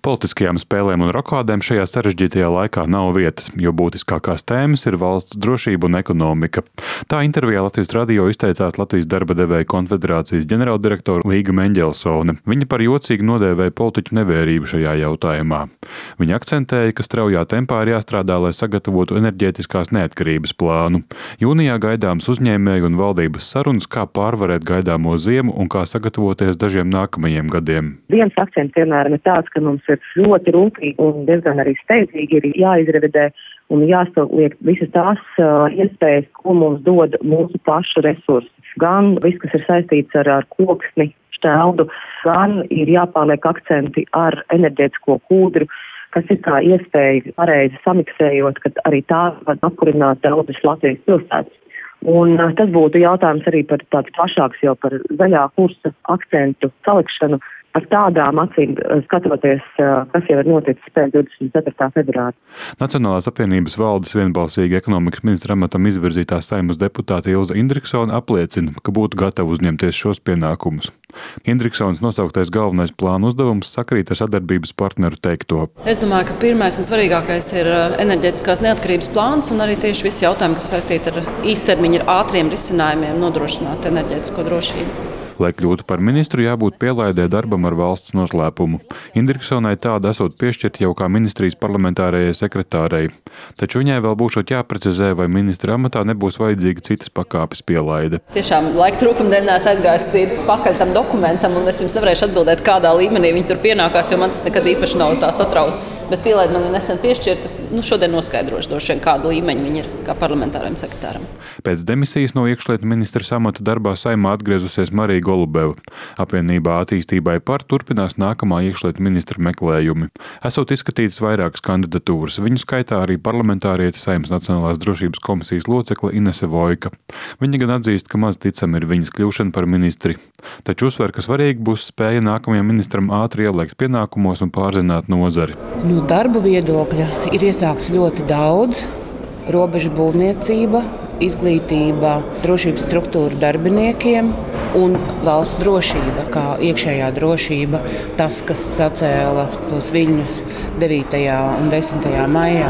Politiskajām spēlēm un rokādēm šajā sarežģītajā laikā nav vietas, jo būtiskākās tēmas ir valsts drošība un ekonomika. Tā intervijā Latvijas radio izteicās Latvijas darba devēju konfederācijas ģenerāldirektora Līga Meņģelsone. Viņa par jocīgi nodēvēja politiķu nevērību šajā jautājumā. Viņa akcentēja, ka straujā tempā ir jāstrādā, lai sagatavotu enerģētiskās neatkarības plānu. Jūnijā gaidāms uzņēmēju un valdības sarunas, kā pārvarēt gaidāmo ziemu un kā sagatavoties dažiem nākamajiem gadiem. Viens akcents vienmēr ir tāds, ka mums ir ļoti rūpīgi un diezgan arī steidzīgi ir jāizrevidē un jāsaliek visas tās iespējas, ko mums dod mūsu pašu resursi. Gan viss, kas ir saistīts ar koksni, šķeldu, gan ir jāpārliek akcenti ar enerģētisko kūdru, kas ir kā iespēja pareizi samiksējot, ka arī tā var apkurināt daudzas Latvijas pilsētas. Un tas būtu jautājums arī par tāds plašāks jau par zaļā kursa akcentu salikšanu, ar tādām acīm skatoties, kas jau ir noticis pēc 24. februāra. Nacionālās apvienības valdes vienbalsīgi ekonomikas ministra amatam izvirzītā Saeimas deputāte Ilze Indriksone apliecina, ka būtu gatava uzņemties šos pienākumus. Indriksones nosauktais galvenais plāna uzdevums sakrīt ar sadarbības partneru teikto. Es domāju, ka pirmais un svarīgākais ir enerģētiskās neatkarības plāns un arī tieši visi jautājumi, kas saistīti ar īstermiņa ar ātriem risinājumiem nodrošināt enerģētisko drošību. Lai kļūtu par ministru, jābūt pielaidē darbam ar valsts noslēpumu. Indriksonai tāda esot piešķirta jau kā ministrijas parlamentārajai sekretārei. Taču viņai vēl būšot jāprecizē, vai ministra amatā nebūs vajadzīga citas pakāpes pielaide. Tiešām laika trūkuma dēļ neesmu aizgājusi pakaļ tam dokumentam, un es jums nevarēšu atbildēt, kādā līmenī viņi tur pienākās, jo man tas nekad īpaši nav tā satraucis. Bet pielaide man ir nesen piešķirta. Šodien noskaidrošu droši vien, kādu līmeņu viņi ir kā parlamentārajam sekretāram. Pēc demisijas no iekšlietu ministra amata darbā Saeimā atgriezusies Marija Golubeva. Apvienībā attīstībai par turpinās nākamā iekšlietu ministra meklējumi. Esot izskatītas vairākas kandidatūras, viņu skaitā arī parlamentāriete Saeimas Nacionālās drošības komisijas locekle Inese Vojka. Viņa gan atzīst, ka maz ticam ir viņas kļūšana par ministri. Taču uzsver, ka svarīgi būs spēja nākamajam ministram ātri ieliekt pienākumos un pārzināt nozari. No darbu viedokļa ir iesākts ļoti daudz. Robežu būvniecība, izglītība, drošības struktūra darbiniekiem un valsts drošība, kā iekšējā drošība, tas, kas sacēla tos viļņus 9. un 10. maijā.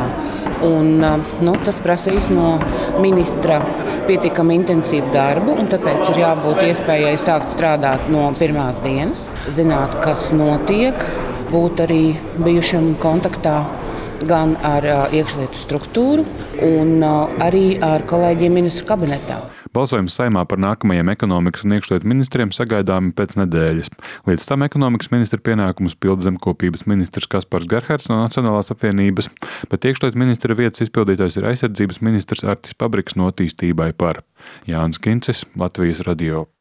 Un, tas prasīs no ministra pietiekami intensīvu darbu, un tāpēc ir jābūt iespējai sākt strādāt no pirmās dienas, zināt, kas notiek, būt arī bijušam kontaktā gan ar iekšlietu struktūru un arī ar kolēģiem ministru kabinetā. Balsojums Saeimā par nākamajiem ekonomikas un iekšlietu ministriem sagaidāmi pēc nedēļas. Līdz tam ekonomikas ministra pienākumus pilda zemkopības ministrs Kaspars Gerhards no Nacionālās apvienības, bet iekšlietu ministra vietas izpildītājs ir aizsardzības ministrs Artis Pabriks no Attīstībai par. Jānis Kincis, Latvijas radio.